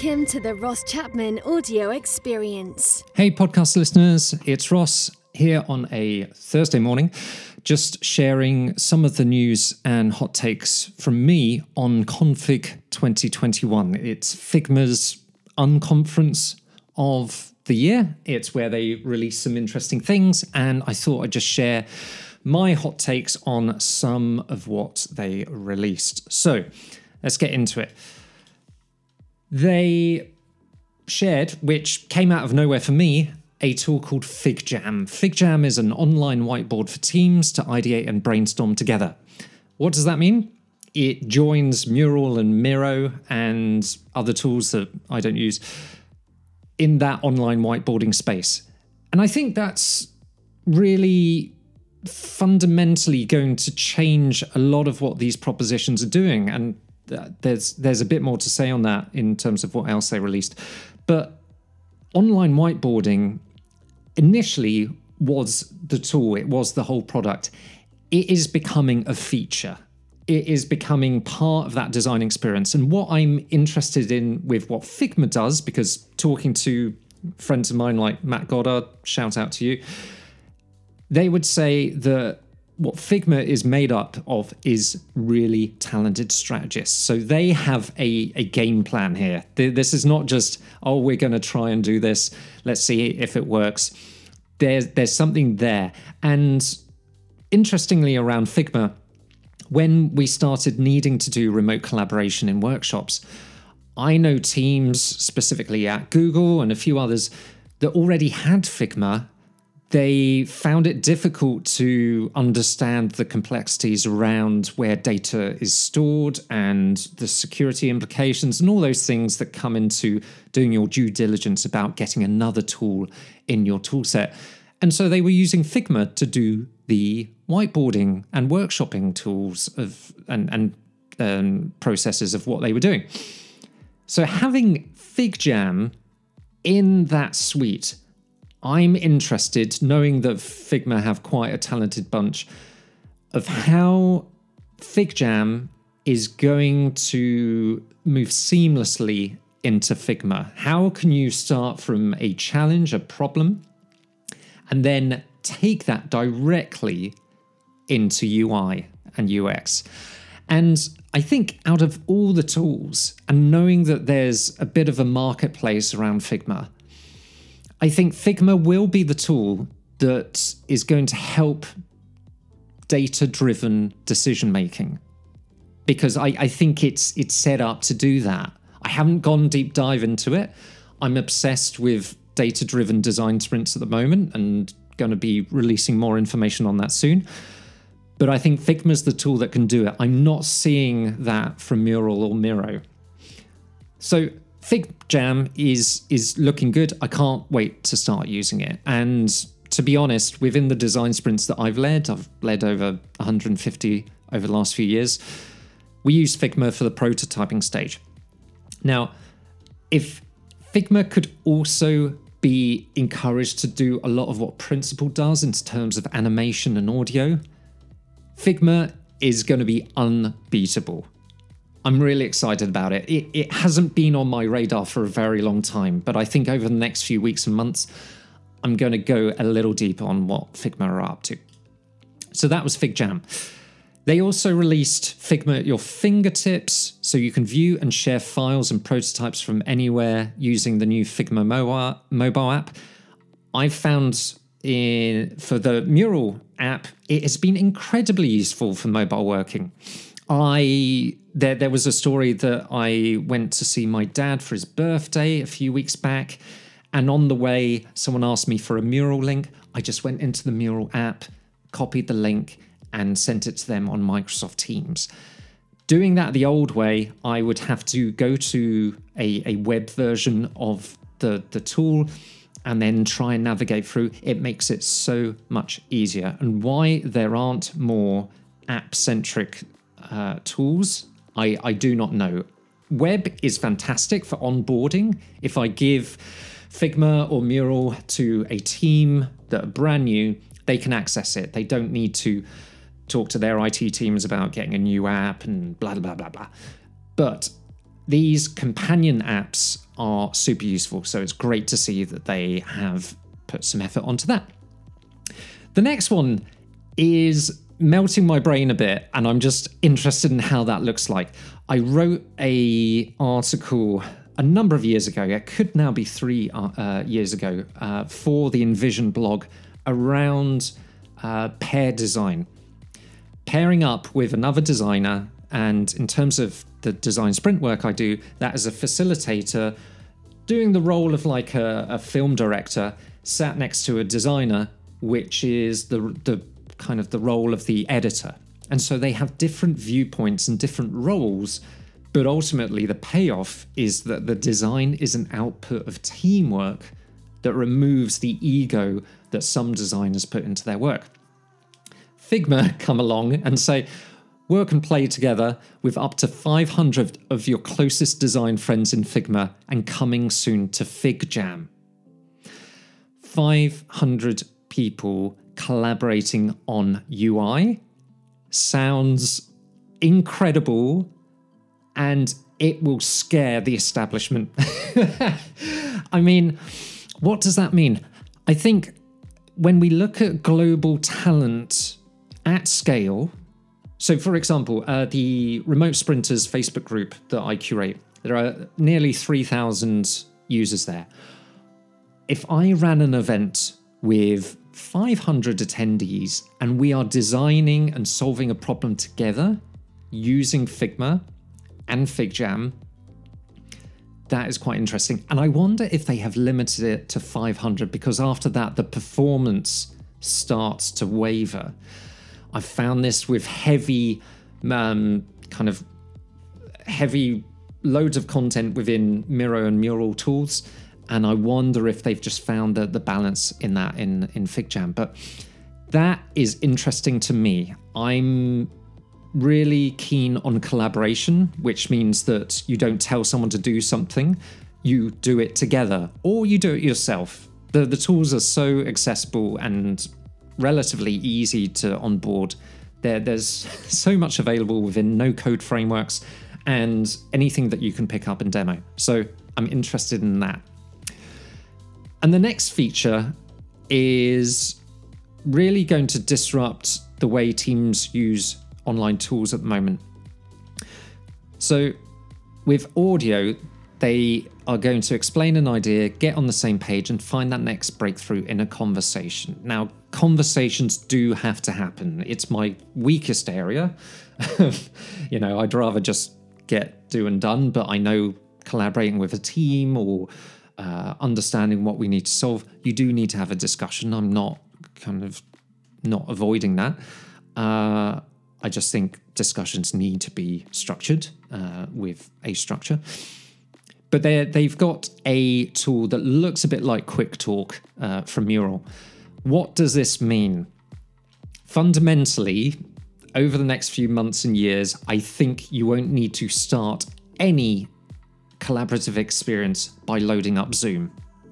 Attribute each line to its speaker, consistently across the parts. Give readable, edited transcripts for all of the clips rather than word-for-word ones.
Speaker 1: Welcome to the Ross Chapman audio experience.
Speaker 2: Hey podcast listeners, it's Ross here on a Thursday morning, just sharing some of the news and hot takes from me on Config 2021. It's Figma's unconference of the year. It's where they release some interesting things, and I thought I'd just share my hot takes on some of what they released. So let's get into it. They shared, which came out of nowhere for me, a tool called FigJam. FigJam is an online whiteboard for teams to ideate and brainstorm together. What does that mean? It joins Mural and Miro and other tools that I don't use in that online whiteboarding space. And I think that's really fundamentally going to change a lot of what these propositions are doing. And there's a bit more to say on that in terms of what else they released. But online whiteboarding initially was the tool, it was the whole product. It is becoming a feature. It is becoming part of that design experience. And what I'm interested in with what Figma does, because talking to friends of mine like Matt Goddard, shout out to you, they would say that what Figma is made up of is really talented strategists. So they have a game plan here. This is not just, oh, we're going to try and do this. Let's see if it works. There's something there. And interestingly, around Figma, when we started needing to do remote collaboration in workshops, I know teams specifically at Google and a few others that already had Figma. They found it difficult to understand the complexities around where data is stored and the security implications and all those things that come into doing your due diligence about getting another tool in your toolset. And so they were using Figma to do the whiteboarding and workshopping tools of and processes of what they were doing. So having FigJam in that suite, I'm interested, knowing that Figma have quite a talented bunch, of how FigJam is going to move seamlessly into Figma. How can you start from a challenge, a problem, and then take that directly into UI and UX? And I think out of all the tools, and knowing that there's a bit of a marketplace around Figma, I think Figma will be the tool that is going to help data-driven decision-making, because I think it's set up to do that. I haven't gone deep dive into it. I'm obsessed with data-driven design sprints at the moment and going to be releasing more information on that soon. But I think Figma's the tool that can do it. I'm not seeing that from Mural or Miro. So FigJam is looking good. I can't wait to start using it. And to be honest, within the design sprints that I've led over 150 over the last few years, we use Figma for the prototyping stage. Now, if Figma could also be encouraged to do a lot of what Principle does in terms of animation and audio, Figma is going to be unbeatable. I'm really excited about it. It hasn't been on my radar for a very long time, but I think over the next few weeks and months, I'm going to go a little deeper on what Figma are up to. So that was FigJam. They also released Figma at your fingertips, so you can view and share files and prototypes from anywhere using the new Figma mobile app. I've found for the Mural app, it has been incredibly useful for mobile working. There was a story that I went to see my dad for his birthday a few weeks back, and on the way, someone asked me for a Mural link. I just went into the Mural app, copied the link, and sent it to them on Microsoft Teams. Doing that the old way, I would have to go to a web version of the tool and then try and navigate through. It makes it so much easier. And why there aren't more app-centric tools, I do not know. Web is fantastic for onboarding. If I give Figma or Mural to a team that are brand new, they can access it. They don't need to talk to their IT teams about getting a new app and blah, blah, blah, blah. But these companion apps are super useful. So it's great to see that they have put some effort onto that. The next one is melting my brain a bit, and I'm just interested in how that looks like. I wrote a article a number of years ago, it could now be 3 years ago, for the Envision blog around pair design. Pairing up with another designer, and in terms of the design sprint work I do, that as a facilitator, doing the role of like a film director sat next to a designer, which is the kind of the role of the editor. And so they have different viewpoints and different roles, but ultimately the payoff is that the design is an output of teamwork that removes the ego that some designers put into their work. Figma come along and say, work and play together with up to 500 of your closest design friends in Figma, and coming soon to FigJam. 500 people collaborating on UI sounds incredible, and it will scare the establishment. I mean, what does that mean? I think when we look at global talent at scale, so for example, the Remote Sprinters Facebook group that I curate, there are nearly 3,000 users there. If I ran an event with 500 attendees and we are designing and solving a problem together using Figma and FigJam, that is quite interesting. And I wonder if they have limited it to 500, because after that, the performance starts to waver. I found this with heavy loads of content within Miro and Mural tools. And I wonder if they've just found the balance in that in FigJam. But that is interesting to me. I'm really keen on collaboration, which means that you don't tell someone to do something, you do it together, or you do it yourself. The tools are so accessible and relatively easy to onboard. There's so much available within no-code frameworks and anything that you can pick up and demo. So I'm interested in that. And the next feature is really going to disrupt the way teams use online tools at the moment. So with audio, they are going to explain an idea, get on the same page, and find that next breakthrough in a conversation. Now, conversations do have to happen. It's my weakest area. I'd rather just get do and done, but I know collaborating with a team or understanding what we need to solve, you do need to have a discussion. I'm not avoiding that. I just think discussions need to be structured with a structure. But they've got a tool that looks a bit like Quick Talk from Mural. What does this mean? Fundamentally, over the next few months and years, I think you won't need to start any collaborative experience by loading up Zoom.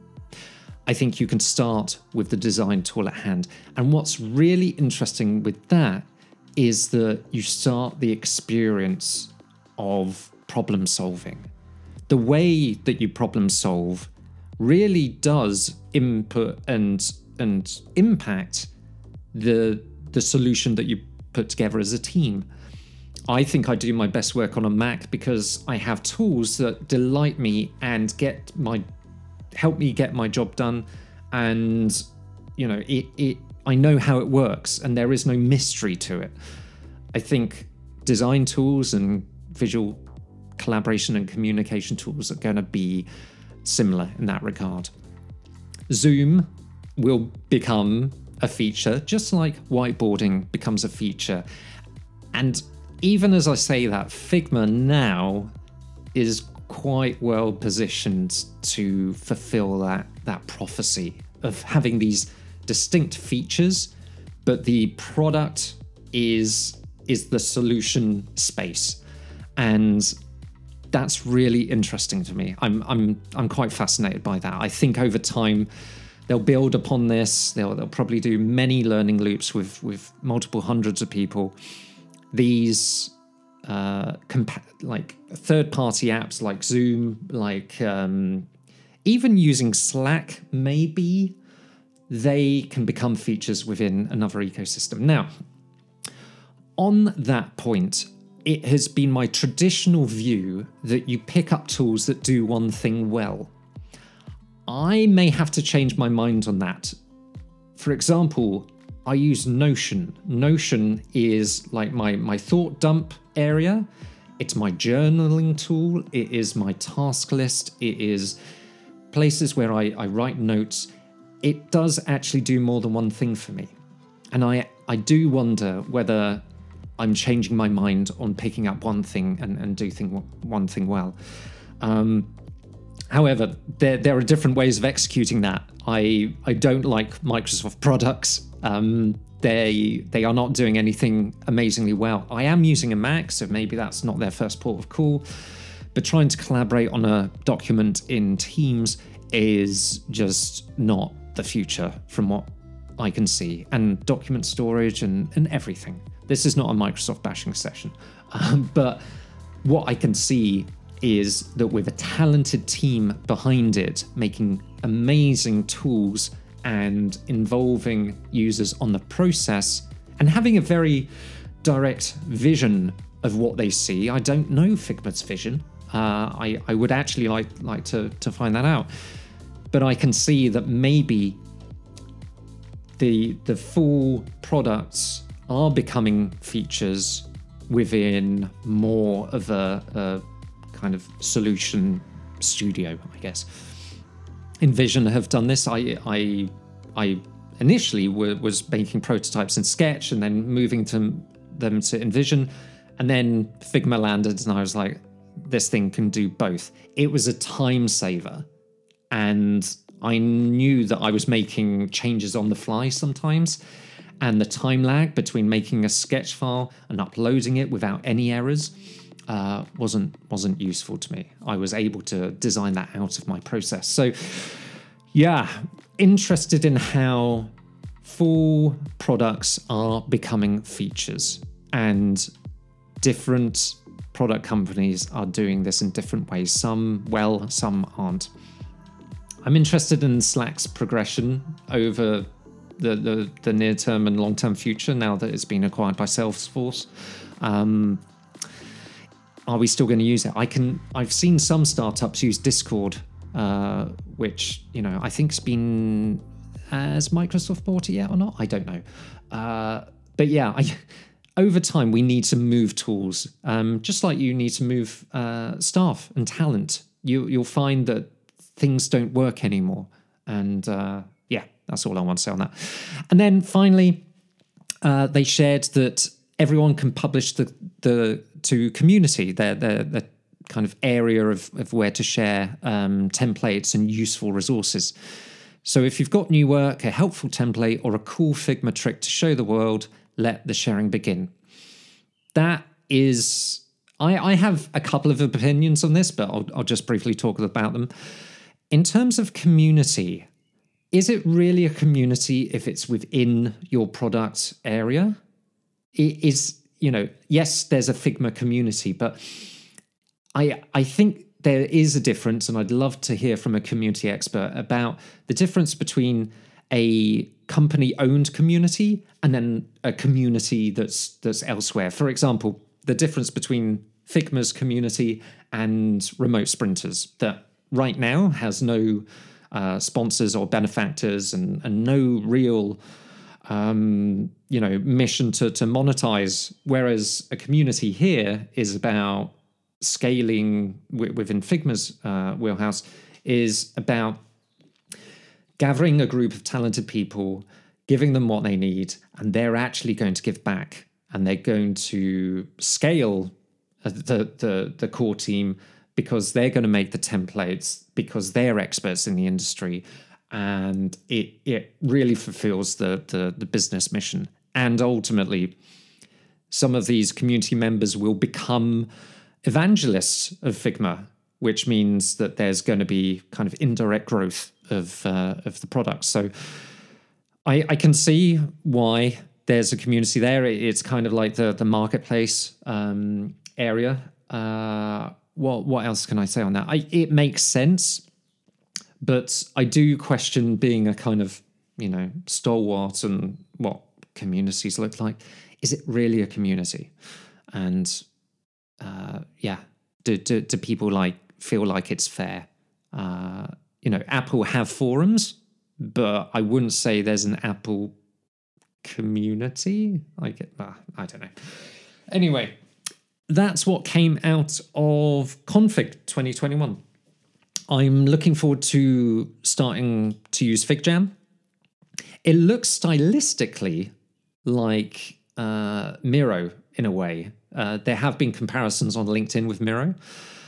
Speaker 2: I think you can start with the design tool at hand. And what's really interesting with that is that you start the experience of problem solving. The way that you problem solve really does input and impact the solution that you put together as a team. I think I do my best work on a Mac because I have tools that delight me and help me get my job done, and I know how it works and there is no mystery to it. I think design tools and visual collaboration and communication tools are going to be similar in that regard. Zoom will become a feature, just like whiteboarding becomes a feature. And even as I say that, Figma now is quite well positioned to fulfill that prophecy of having these distinct features, but the product is the solution space. And that's really interesting to me. I'm quite fascinated by that. I think over time they'll build upon this. They'll probably do many learning loops with multiple hundreds of people. These like third-party apps like Zoom, like even using Slack, maybe they can become features within another ecosystem. Now, on that point, it has been my traditional view that you pick up tools that do one thing well. I may have to change my mind on that. For example, I use Notion. Notion is like my thought dump area. It's my journaling tool. It is my task list. It is places where I write notes. It does actually do more than one thing for me. And I do wonder whether I'm changing my mind on picking up one thing and do one thing well. However, there are different ways of executing that. I don't like Microsoft products. They are not doing anything amazingly well. I am using a Mac, so maybe that's not their first port of call. But trying to collaborate on a document in Teams is just not the future from what I can see. And document storage and everything. This is not a Microsoft bashing session. But what I can see is that with a talented team behind it, making amazing tools and involving users on the process and having a very direct vision of what they see. I don't know Figma's vision. I would actually like to find that out. But I can see that maybe the full products are becoming features within more of a kind of solution studio, I guess. InVision have done this. I initially was making prototypes in Sketch and then moving them to InVision, and then Figma landed, and I was like, this thing can do both. It was a time saver, and I knew that I was making changes on the fly sometimes, and the time lag between making a sketch file and uploading it without any errors wasn't useful to me. I was able to design that out of my process. So yeah, interested in how full products are becoming features, and different product companies are doing this in different ways. Some well, some aren't. I'm interested in Slack's progression over the near term and long term future now that it's been acquired by Salesforce. Are we still going to use it? I've seen some startups use Discord, which, I think's been, has Microsoft bought it yet or not? I don't know. But yeah, over time we need to move tools, just like you need to move staff and talent. You'll find that things don't work anymore. And yeah, that's all I want to say on that. And then finally, they shared that everyone can publish to community, their kind of area of where to share templates and useful resources. So if you've got new work, a helpful template, or a cool Figma trick to show the world, let the sharing begin. That is, I have a couple of opinions on this, but I'll just briefly talk about them. In terms of community, is it really a community if it's within your product area? It is, yes, there's a Figma community, but I think there is a difference, and I'd love to hear from a community expert about the difference between a company-owned community and then a community that's elsewhere. For example, the difference between Figma's community and Remote Sprinters, that right now has no sponsors or benefactors and no real mission to monetize, whereas a community here is about scaling within Figma's wheelhouse, is about gathering a group of talented people, giving them what they need, and they're actually going to give back, and they're going to scale the core team because they're going to make the templates, because they're experts in the industry, and it really fulfills the business mission. And ultimately, some of these community members will become evangelists of Figma, which means that there's going to be kind of indirect growth of the product. So I can see why there's a community there. It's kind of like the marketplace area. What else can I say on that? It makes sense, but I do question being a kind of, stalwart and what communities look like. Is it really a community? And do people feel like it's fair? Apple have forums, but I wouldn't say there's an Apple community. I don't know. Anyway, that's what came out of Config 2021. I'm looking forward to starting to use FigJam. It looks stylistically like Miro in a way. There have been comparisons on LinkedIn with Miro.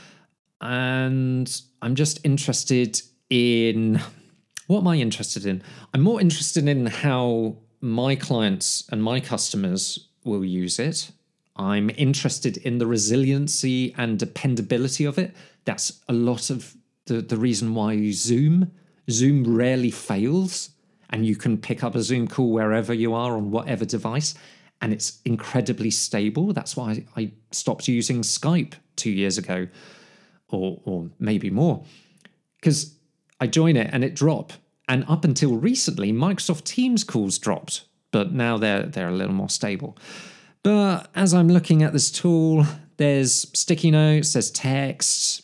Speaker 2: And I'm just interested in... What am I interested in? I'm more interested in how my clients and my customers will use it. I'm interested in the resiliency and dependability of it. That's a lot of the reason why Zoom rarely fails, and you can pick up a Zoom call wherever you are on whatever device, and it's incredibly stable. That's why I stopped using Skype 2 years ago, or maybe more, because I join it and it dropped. And up until recently, Microsoft Teams calls dropped, but now they're a little more stable. But as I'm looking at this tool, there's sticky notes, there's text.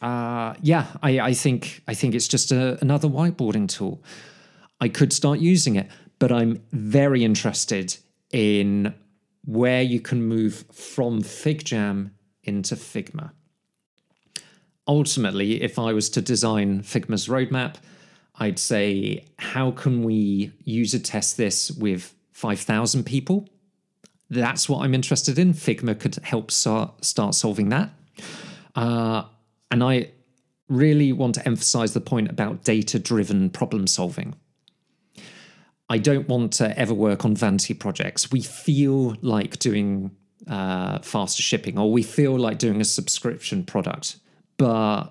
Speaker 2: I think it's just another whiteboarding tool. I could start using it, but I'm very interested in where you can move from FigJam into Figma. Ultimately, if I was to design Figma's roadmap, I'd say, how can we user test this with 5,000 people? That's what I'm interested in. Figma could help start solving that. And I really want to emphasize the point about data-driven problem solving. I don't want to ever work on vanity projects. We feel like doing faster shipping, or we feel like doing a subscription product. But,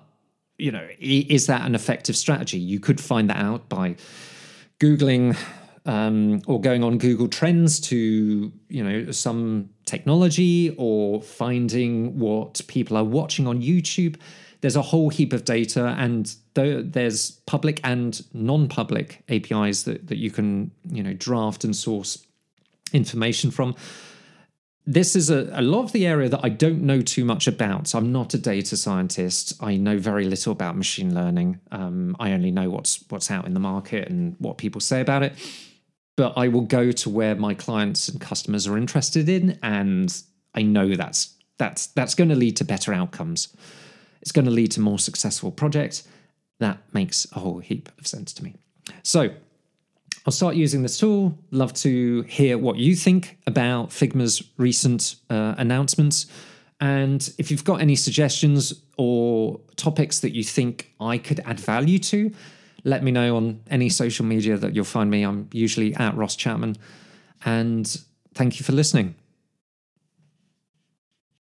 Speaker 2: is that an effective strategy? You could find that out by Googling or going on Google Trends to, some technology, or finding what people are watching on YouTube. There's a whole heap of data, and there's public and non-public APIs that you can, draft and source information from. This is a lot of the area that I don't know too much about. I'm not a data scientist. I know very little about machine learning. I only know what's out in the market and what people say about it. But I will go to where my clients and customers are interested in, and I know that's going to lead to better outcomes. It's going to lead to more successful projects. That makes a whole heap of sense to me. So I'll start using this tool. Love to hear what you think about Figma's recent announcements. And if you've got any suggestions or topics that you think I could add value to, let me know on any social media that you'll find me. I'm usually at Ross Chapman. And thank you for listening.